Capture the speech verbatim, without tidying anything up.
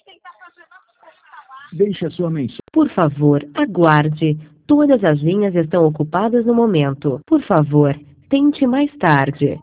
Deixe a sua mensagem. Por favor, aguarde. Todas as linhas estão ocupadas no momento. Por favor, tente mais tarde.